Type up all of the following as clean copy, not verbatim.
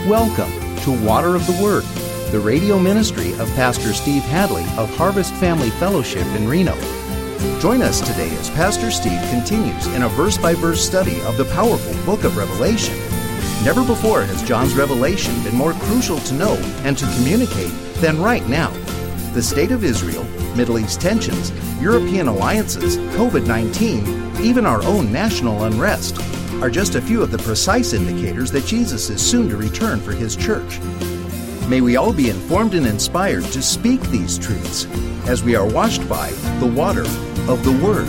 Welcome to Water of the Word, the radio ministry of Pastor Steve Hadley of Harvest Family Fellowship in Reno. Join us today as Pastor Steve continues in a verse-by-verse study of the powerful book of Revelation. Never before has John's revelation been more crucial to know and to communicate than right now. The state of Israel, Middle East tensions, European alliances, COVID-19, even our own national unrest are just a few of the precise indicators that Jesus is soon to return for His church. May we all be informed and inspired to speak these truths as we are washed by the water of the Word.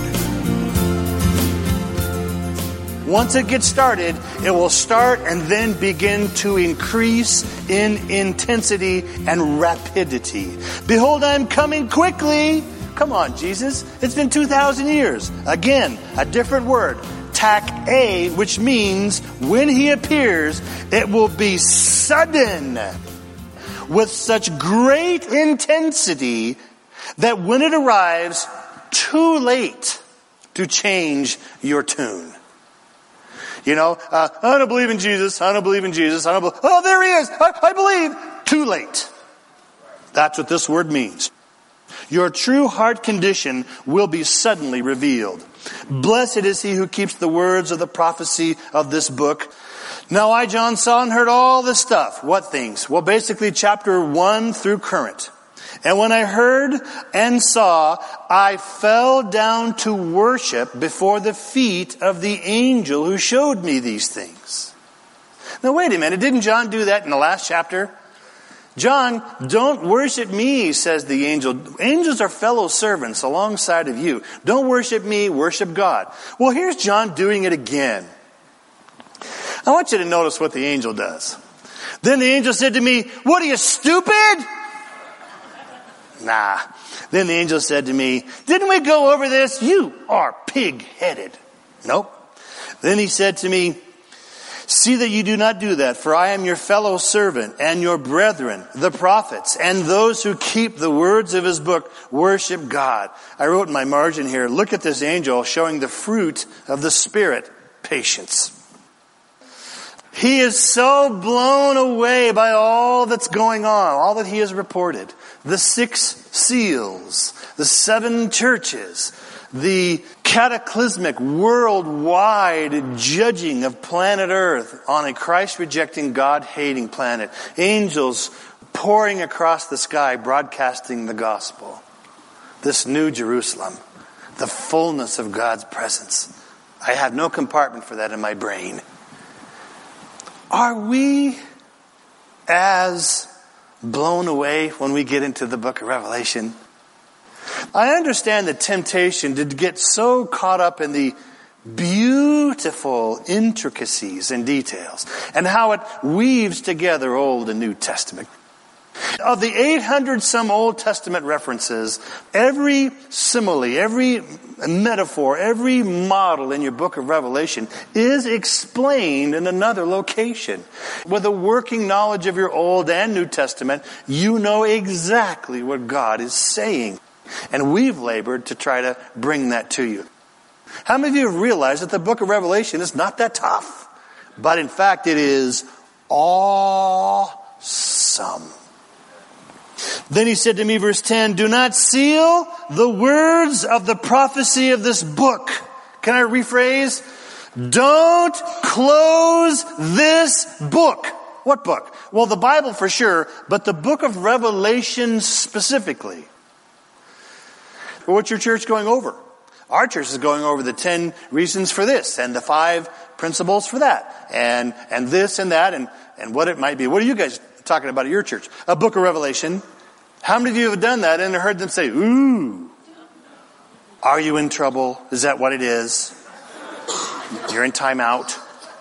Once it gets started, it will start and then begin to increase in intensity and rapidity. Behold, I am coming quickly. Come on, Jesus. It's been 2,000 years. Again, a different word. Tak A, which means when He appears, it will be sudden, with such great intensity that when it arrives, too late to change your tune. You know, I don't believe in Jesus. I don't believe in Jesus. Oh, there He is. I believe. Too late. That's what this word means. Your true heart condition will be suddenly revealed. Blessed is he who keeps the words of the prophecy of this book. Now I, John, saw and heard all this stuff. What things? Well, basically chapter 1 through current. And when I heard and saw, I fell down to worship before the feet of the angel who showed me these things. Now wait a minute, didn't John do that in the last chapter? John, don't worship me, says the angel. Angels are fellow servants alongside of you. Don't worship me, worship God. Well, here's John doing it again. I want you to notice what the angel does. Then the angel said to me, what are you, stupid? Nah. Then the angel said to me, didn't we go over this? You are pig-headed. Nope. Then he said to me, see that you do not do that, for I am your fellow servant and your brethren, the prophets, and those who keep the words of his book, worship God. I wrote in my margin here, look at this angel showing the fruit of the Spirit, patience. He is so blown away by all that's going on, all that he has reported. The 6 seals, the 7 churches, the cataclysmic worldwide judging of planet Earth on a Christ-rejecting, God-hating planet. Angels pouring across the sky, broadcasting the gospel. This new Jerusalem, the fullness of God's presence. I have no compartment for that in my brain. Are we as blown away when we get into the book of Revelation? I understand the temptation to get so caught up in the beautiful intricacies and details and how it weaves together Old and New Testament. Of the 800 some Old Testament references, every simile, every metaphor, every model in your book of Revelation is explained in another location. With a working knowledge of your Old and New Testament, you know exactly what God is saying. And we've labored to try to bring that to you. How many of you have realized that the book of Revelation is not that tough? But in fact, it is awesome. Then he said to me, verse 10, do not seal the words of the prophecy of this book. Can I rephrase? Don't close this book. What book? Well, the Bible for sure, but the book of Revelation specifically. What's your church going over? Our church is going over the 10 reasons for this and the 5 principles for that and this and that and what it might be. What are you guys talking about at your church? A book of Revelation. How many of you have done that and heard them say, ooh, are you in trouble? Is that what it is? You're in timeout.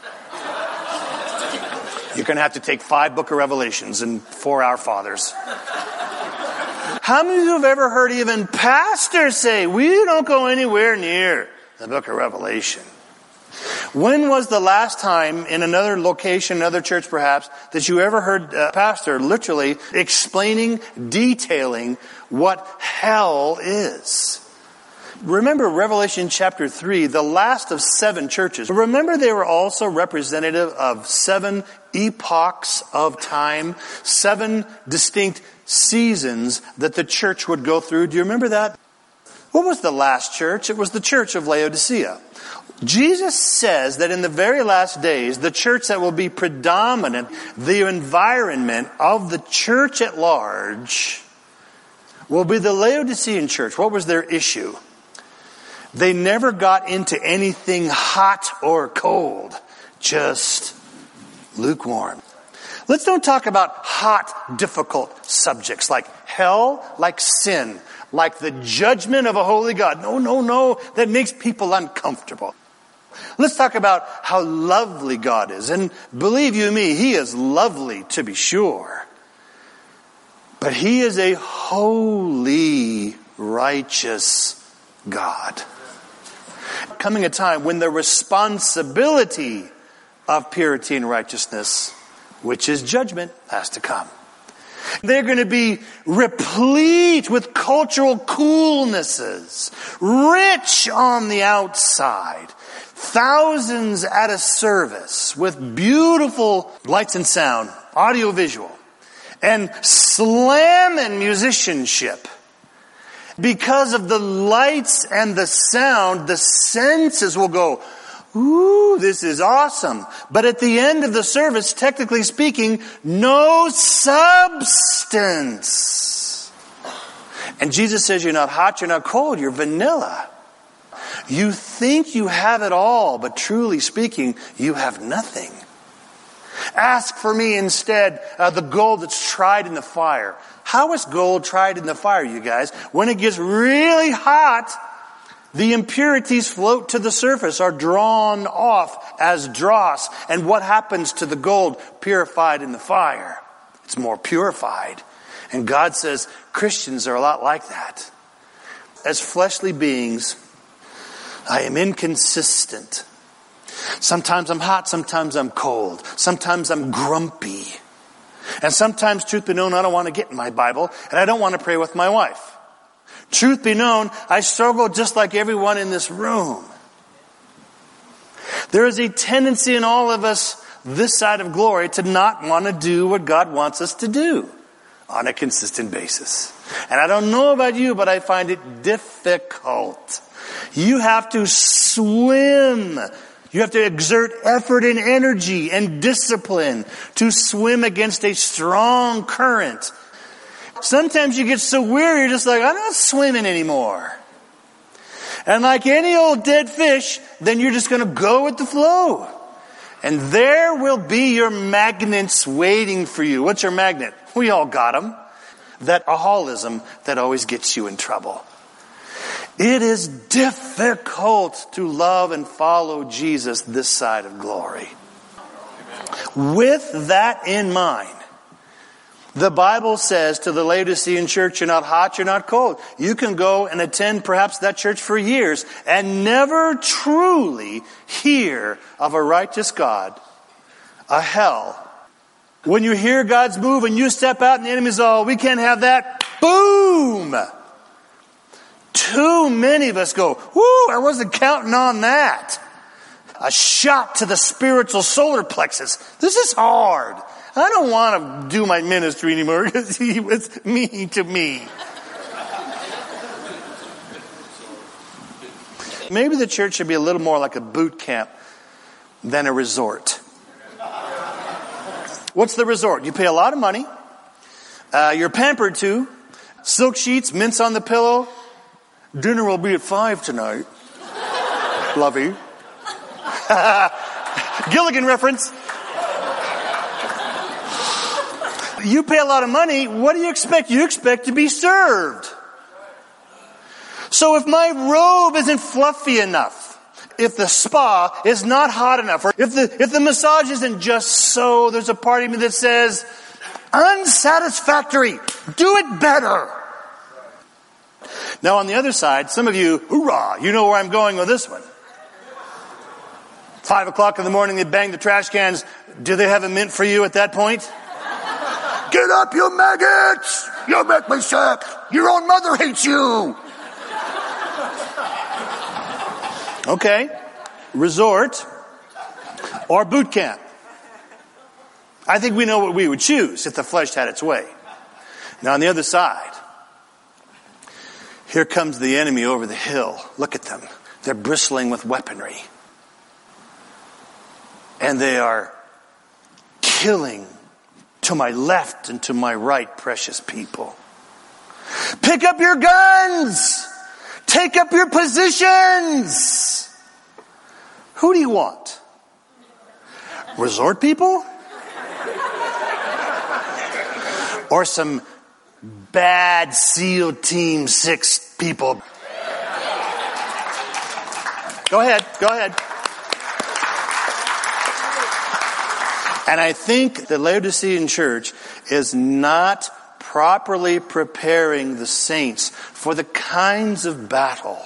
You're going to have to take 5 book of Revelations and 4 Our Fathers. How many of you have ever heard even pastors say, we don't go anywhere near the book of Revelation? When was the last time in another location, another church perhaps, that you ever heard a pastor literally explaining, detailing what hell is? Remember Revelation chapter 3, the last of 7 churches. Remember they were also representative of 7 epochs of time, 7 distinct seasons that the church would go through. Do you remember that? What was the last church? It was the church of Laodicea. Jesus says that in the very last days, the church that will be predominant, the environment of the church at large, will be the Laodicean church. What was their issue? They never got into anything hot or cold, just lukewarm. Let's don't talk about hot, difficult subjects like hell, like sin, like the judgment of a holy God. No, that makes people uncomfortable. Let's talk about how lovely God is. And believe you me, He is lovely to be sure. But He is a holy, righteous God. Coming a time when the responsibility of purity and righteousness, which is judgment, has to come. They're going to be replete with cultural coolnesses, rich on the outside, thousands at a service with beautiful lights and sound, audio-visual, and slamming musicianship. Because of the lights and the sound, the senses will go, ooh, this is awesome. But at the end of the service, technically speaking, no substance. And Jesus says you're not hot, you're not cold, you're vanilla. You think you have it all, but truly speaking, you have nothing. Ask for me instead the gold that's tried in the fire. How is gold tried in the fire, you guys? When it gets really hot, the impurities float to the surface, are drawn off as dross. And what happens to the gold purified in the fire? It's more purified. And God says Christians are a lot like that. As fleshly beings, I am inconsistent. Sometimes I'm hot, sometimes I'm cold. Sometimes I'm grumpy. And sometimes, truth be known, I don't want to get in my Bible, and I don't want to pray with my wife. Truth be known, I struggle just like everyone in this room. There is a tendency in all of us this side of glory to not want to do what God wants us to do on a consistent basis. And I don't know about you, but I find it difficult. You have to swim. You have to exert effort and energy and discipline to swim against a strong current. Sometimes you get so weary, you're just like, I'm not swimming anymore. And like any old dead fish, then you're just going to go with the flow. And there will be your magnets waiting for you. What's your magnet? We all got them. That alcoholism that always gets you in trouble. It is difficult to love and follow Jesus this side of glory. With that in mind, the Bible says to the Laodicean church, you're not hot, you're not cold. You can go and attend perhaps that church for years and never truly hear of a righteous God, a hell. When you hear God's move and you step out and the enemy's all, we can't have that. Boom! Too many of us go, whoo, I wasn't counting on that. A shot to the spiritual solar plexus. This is hard. I don't want to do my ministry anymore because he was mean to me. Maybe the church should be a little more like a boot camp than a resort. What's the resort? You pay a lot of money. You're pampered too. Silk sheets, mints on the pillow. Dinner will be at 5 tonight. Lovey. Gilligan reference. You pay a lot of money. What do you expect? You expect to be served. So if my robe isn't fluffy enough, if the spa is not hot enough, or if the massage isn't just so, there's a part of me that says, unsatisfactory. Do it better. Now on the other side, some of you, hoorah, you know where I'm going with this one. 5 o'clock in the morning, they bang the trash cans. Do they have a mint for you at that point? Get up, you maggots! You make me sick! Your own mother hates you! Okay. Resort or boot camp. I think we know what we would choose if the flesh had its way. Now on the other side, here comes the enemy over the hill. Look at them. They're bristling with weaponry. And they are killing to my left and to my right, precious people. Pick up your guns! Take up your positions! Who do you want? Resort people? Or some bad SEAL Team 6 people? Go ahead. And I think the Laodicean church is not properly preparing the saints for the kinds of battle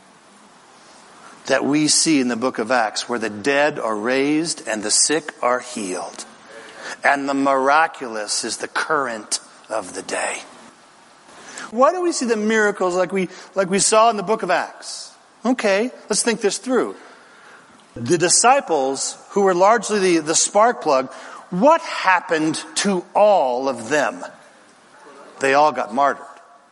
that we see in the book of Acts, where the dead are raised and the sick are healed. And the miraculous is the current of the day. Why don't we see the miracles like we saw in the book of Acts? Okay, let's think this through. The disciples, who were largely the spark plug, what happened to all of them? They all got martyred.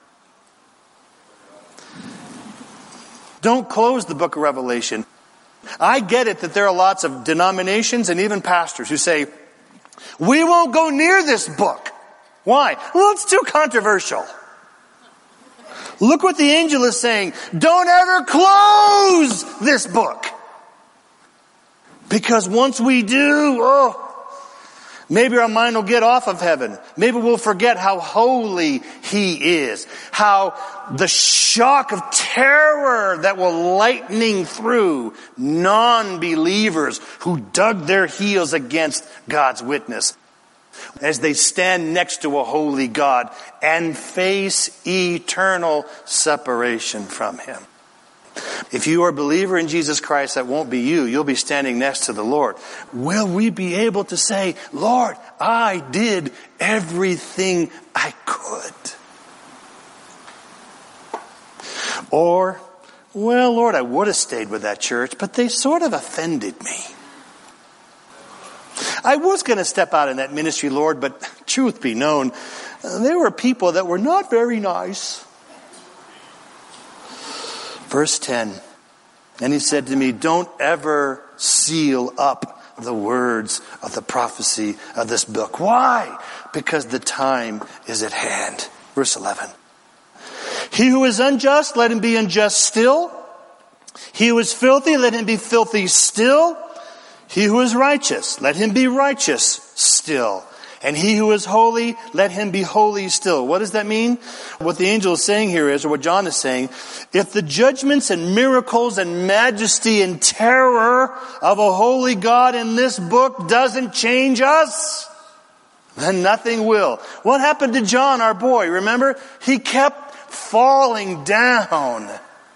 Don't close the book of Revelation. I get it that there are lots of denominations and even pastors who say, we won't go near this book. Why? Well, it's too controversial. Look what the angel is saying. Don't ever close this book. Because once we do, maybe our mind will get off of heaven. Maybe we'll forget how holy He is. How the shock of terror that will lightning through non-believers who dug their heels against God's witness as they stand next to a holy God and face eternal separation from Him. If you are a believer in Jesus Christ, that won't be you. You'll be standing next to the Lord. Will we be able to say, Lord, I did everything I could? Or, well, Lord, I would have stayed with that church, but they sort of offended me. I was going to step out in that ministry, Lord, but truth be known, there were people that were not very nice. Verse 10, and He said to me, don't ever seal up the words of the prophecy of this book. Why? Because the time is at hand. Verse 11. He who is unjust, let him be unjust still. He who is filthy, let him be filthy still. He who is righteous, let him be righteous still. And he who is holy, let him be holy still. What does that mean? What the angel is saying here is, or what John is saying, if the judgments and miracles and majesty and terror of a holy God in this book doesn't change us, then nothing will. What happened to John, our boy? Remember? He kept falling down.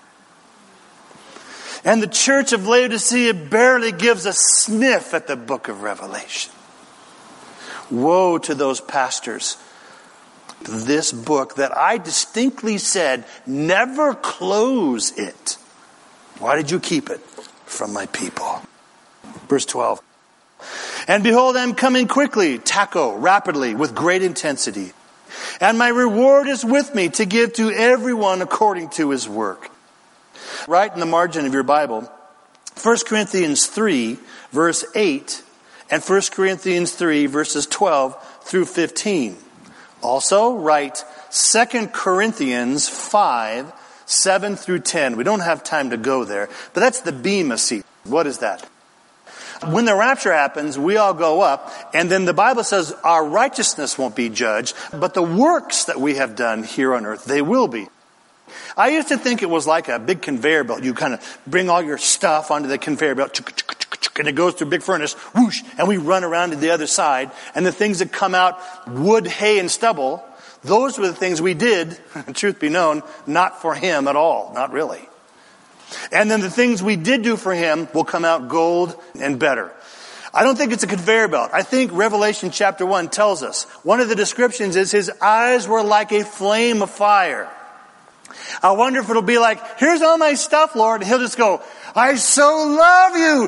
And the church of Laodicea barely gives a sniff at the book of Revelation. Woe to those pastors. This book that I distinctly said, never close it. Why did you keep it from my people? Verse 12. And behold, I am coming quickly, taco, rapidly, with great intensity. And my reward is with me to give to everyone according to his work. Write in the margin of your Bible, 1 Corinthians 3, verse 8, and 1 Corinthians 3, verses 12 through 15. Also, write 2 Corinthians 5, 7 through 10. We don't have time to go there, but that's the bema seat. What is that? When the rapture happens, we all go up, and then the Bible says our righteousness won't be judged, but the works that we have done here on earth, they will be. I used to think it was like a big conveyor belt. You kind of bring all your stuff onto the conveyor belt, and it goes through a big furnace, whoosh, and we run around to the other side. And the things that come out, wood, hay, and stubble, those were the things we did, truth be known, not for Him at all, not really. And then the things we did do for Him will come out gold and better. I don't think it's a conveyor belt. I think Revelation chapter 1 tells us, one of the descriptions is His eyes were like a flame of fire. I wonder if it'll be like, here's all my stuff, Lord. And He'll just go, I so love you.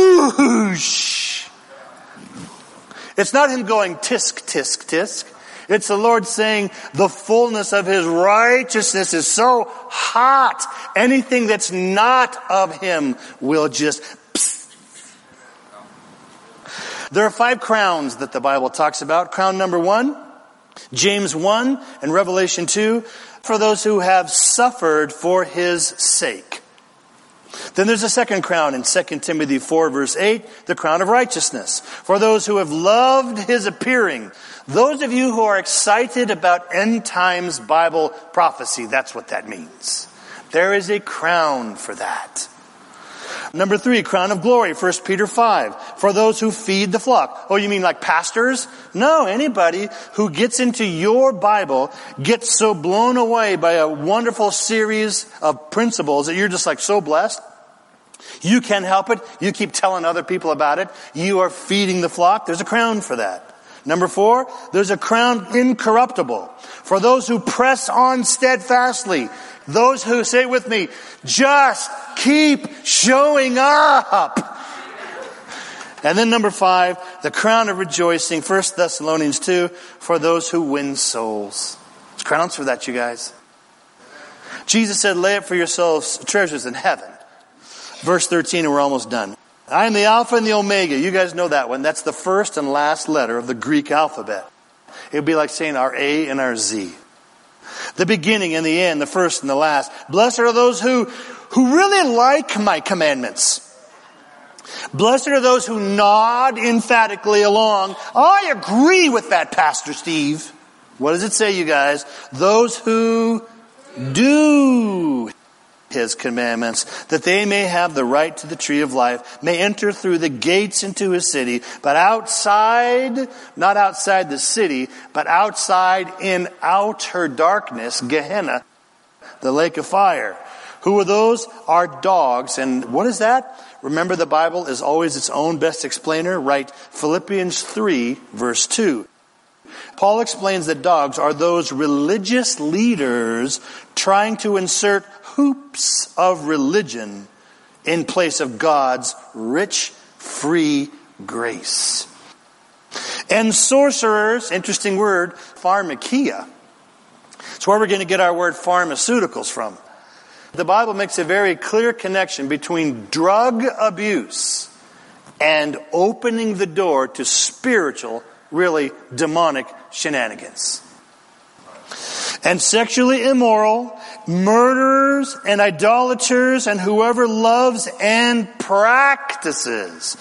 Whoosh. It's not him going tisk, tisk, tisk. It's the Lord saying the fullness of his righteousness is so hot. Anything that's not of him will just psst. There are 5 crowns that the Bible talks about. Crown number 1, James 1 and Revelation 2, for those who have suffered for his sake. Then there's a second crown in 2 Timothy 4 verse 8, the crown of righteousness. For those who have loved his appearing. Those of you who are excited about end times Bible prophecy, that's what that means. There is a crown for that. Number 3, crown of glory, 1 Peter 5. For those who feed the flock. Oh, you mean like pastors? No, anybody who gets into your Bible gets so blown away by a wonderful series of principles that you're just like so blessed. You can't help it. You keep telling other people about it. You are feeding the flock. There's a crown for that. Number 4, there's a crown incorruptible. For those who press on steadfastly. Those who, say it with me, just keep showing up. And then number 5, the crown of rejoicing, 1 Thessalonians 2, for those who win souls. There's crowns for that, you guys. Jesus said, lay up for yourselves treasures in heaven. Verse 13, and we're almost done. I am the Alpha and the Omega. You guys know that one. That's the first and last letter of the Greek alphabet. It would be like saying our A and our Z. The beginning and the end, the first and the last. Blessed are those who really like my commandments. Blessed are those who nod emphatically along. I agree with that, Pastor Steve. What does it say, you guys? Those who do his commandments, that they may have the right to the tree of life, may enter through the gates into his city, but outside, not outside the city, but outside in outer darkness, Gehenna, the lake of fire. Who are those? Are dogs. And what is that? Remember, the Bible is always its own best explainer. Right? Philippians 3, verse 2. Paul explains that dogs are those religious leaders trying to insert hoops of religion in place of God's rich, free grace. And sorcerers, interesting word, pharmakia. It's where we're going to get our word pharmaceuticals from. The Bible makes a very clear connection between drug abuse and opening the door to spiritual, really demonic shenanigans. And sexually immoral, murderers and idolaters and whoever loves and practices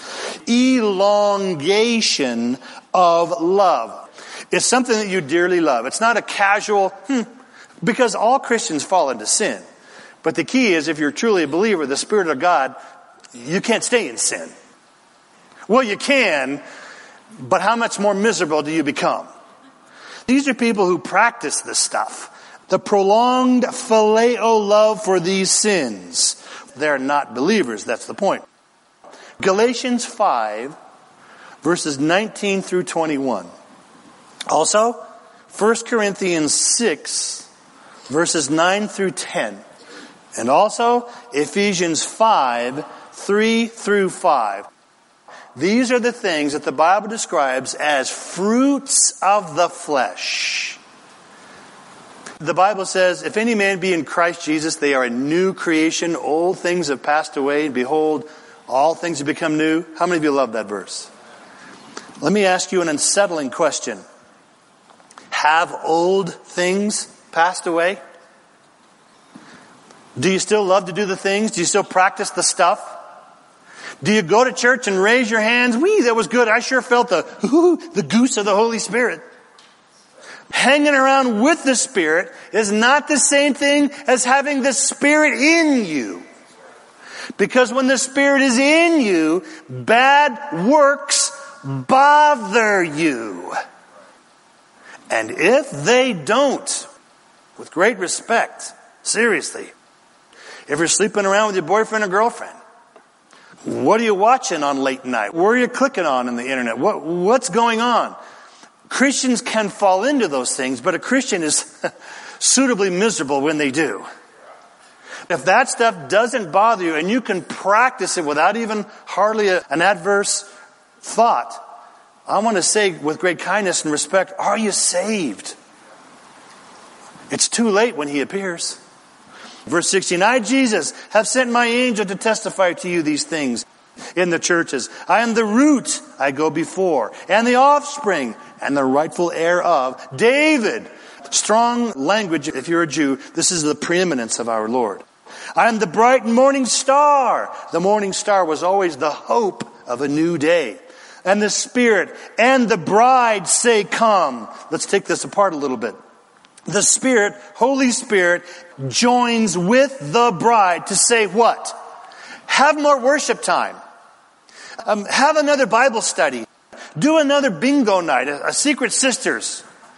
elongation of love. It's something that you dearly love. It's not a casual, because all Christians fall into sin. But the key is, if you're truly a believer, the Spirit of God, you can't stay in sin. Well, you can, but how much more miserable do you become? These are people who practice this stuff. The prolonged phileo love for these sins. They're not believers, that's the point. Galatians 5, verses 19 through 21. Also, 1 Corinthians 6, verses 9 through 10. And also, Ephesians 5, 3 through 5. These are the things that the Bible describes as fruits of the flesh. The Bible says, if any man be in Christ Jesus, they are a new creation. Old things have passed away, and behold, all things have become new. How many of you love that verse? Let me ask you an unsettling question. Have old things passed away? Do you still love to do the things? Do you still practice the stuff? Do you go to church and raise your hands? Wee, that was good. I sure felt the goose of the Holy Spirit. Hanging around with the Spirit is not the same thing as having the Spirit in you. Because when the Spirit is in you, bad works bother you. And if they don't, with great respect, seriously, if you're sleeping around with your boyfriend or girlfriend, what are you watching on late night? Where are you clicking on in the internet? What's going on? Christians can fall into those things, but a Christian is suitably miserable when they do. If that stuff doesn't bother you and you can practice it without even hardly an adverse thought, I want to say with great kindness and respect, are you saved? It's too late when he appears. Verse 16, I, Jesus, have sent my angel to testify to you these things in the churches. I am the root, I go before, and the offspring, and the rightful heir of David. Strong language, if you're a Jew, this is the preeminence of our Lord. I am the bright morning star. The morning star was always the hope of a new day. And the Spirit and the bride say, come. Let's take this apart a little bit. The Spirit, Holy Spirit, joins with the bride to say what? Have more worship time. Have another Bible study. Do another bingo night, a Secret Sisters.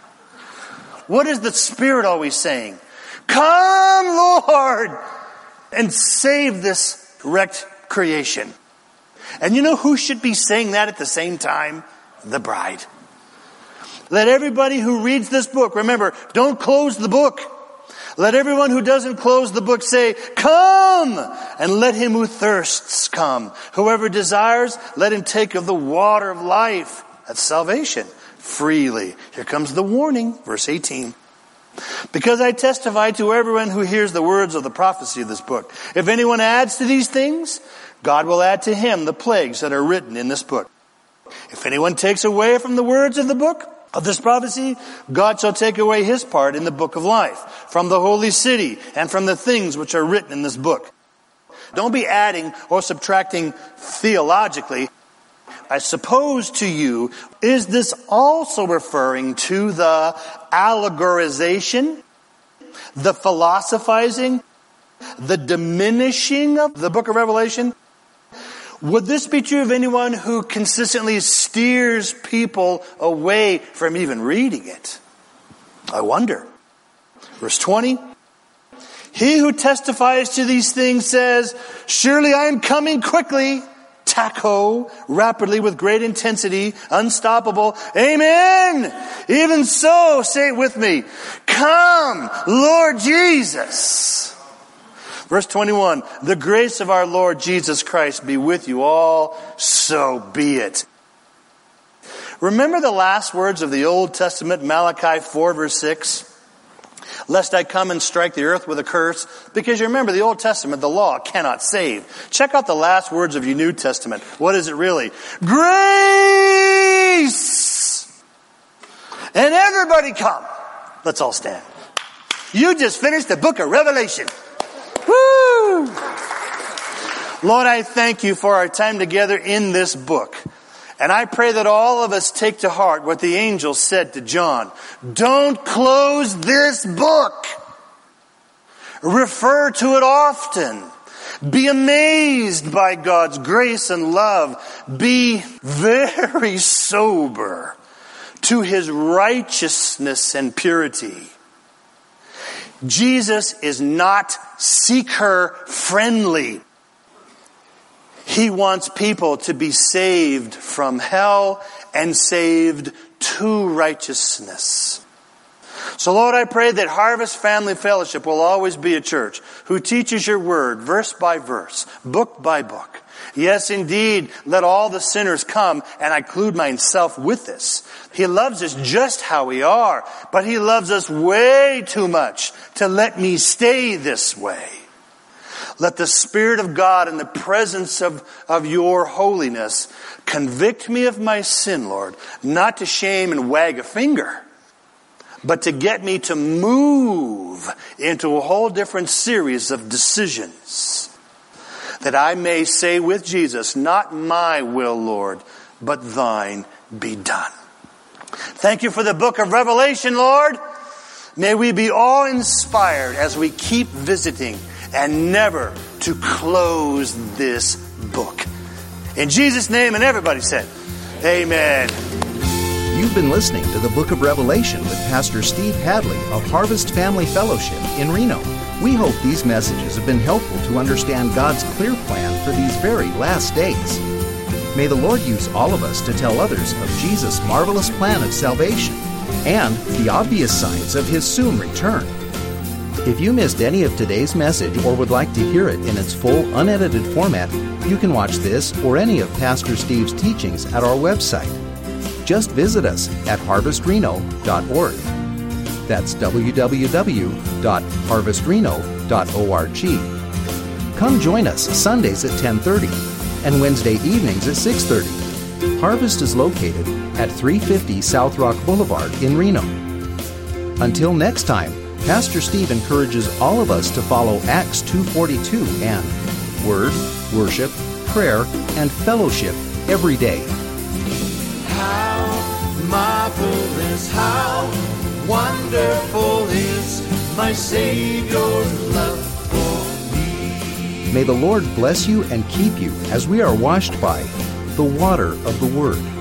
What is the Spirit always saying? Come, Lord, and save this wrecked creation. And you know who should be saying that at the same time? The bride. Let everybody who reads this book, remember, don't close the book. Let everyone who doesn't close the book say, come! And let him who thirsts come. Whoever desires, let him take of the water of life. That's salvation. Freely. Here comes the warning. Verse 18. Because I testify to everyone who hears the words of the prophecy of this book. If anyone adds to these things, God will add to him the plagues that are written in this book. If anyone takes away from the words of the book of this prophecy, God shall take away his part in the book of life, from the holy city, and from the things which are written in this book. Don't be adding or subtracting theologically. I suppose to you, is this also referring to the allegorization, the philosophizing, the diminishing of the book of Revelation? Would this be true of anyone who consistently steers people away from even reading it? I wonder. Verse 20. He who testifies to these things says, surely I am coming quickly. Taco, rapidly, with great intensity, unstoppable. Amen. Even so, say it with me. Come, Lord Jesus. Verse 21, the grace of our Lord Jesus Christ be with you all, so be it. Remember the last words of the Old Testament, Malachi 4, verse 6? Lest I come and strike the earth with a curse. Because you remember, the Old Testament, the law cannot save. Check out the last words of your New Testament. What is it really? Grace! And everybody come. Let's all stand. You just finished the book of Revelation. Woo! Lord, I thank you for our time together in this book. And I pray that all of us take to heart what the angel said to John. Don't close this book. Refer to it often. Be amazed by God's grace and love. Be very sober to his righteousness and purity. Jesus is not seeker friendly. He wants people to be saved from hell and saved to righteousness. So Lord, I pray that Harvest Family Fellowship will always be a church who teaches your word verse by verse, book by book. Yes, indeed, let all the sinners come, and I include myself with this. He loves us just how we are, but he loves us way too much to let me stay this way. Let the Spirit of God in the presence of your holiness convict me of my sin, Lord, not to shame and wag a finger, but to get me to move into a whole different series of decisions, that I may say with Jesus, not my will, Lord, but thine be done. Thank you for the book of Revelation, Lord. May we be awe-inspired as we keep visiting and never to close this book. In Jesus' name, and everybody said, amen. You've been listening to the Book of Revelation with Pastor Steve Hadley of Harvest Family Fellowship in Reno. We hope these messages have been helpful to understand God's clear plan for these very last days. May the Lord use all of us to tell others of Jesus' marvelous plan of salvation and the obvious signs of his soon return. If you missed any of today's message or would like to hear it in its full, unedited format, you can watch this or any of Pastor Steve's teachings at our website. Just visit us at harvestreno.org. That's www.harvestreno.org. Come join us Sundays at 10:30 and Wednesday evenings at 6:30. Harvest is located at 350 South Rock Boulevard in Reno. Until next time, Pastor Steve encourages all of us to follow Acts 2:42 and Word, Worship, Prayer, and Fellowship every day. How marvelous, how wonderful is my Savior's love for me. May the Lord bless you and keep you as we are washed by the water of the Word.